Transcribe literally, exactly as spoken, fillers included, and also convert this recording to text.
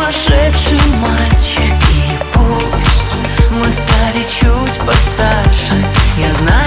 сумасшедший мальчик. И пусть мы стали чуть постарше, я знаю,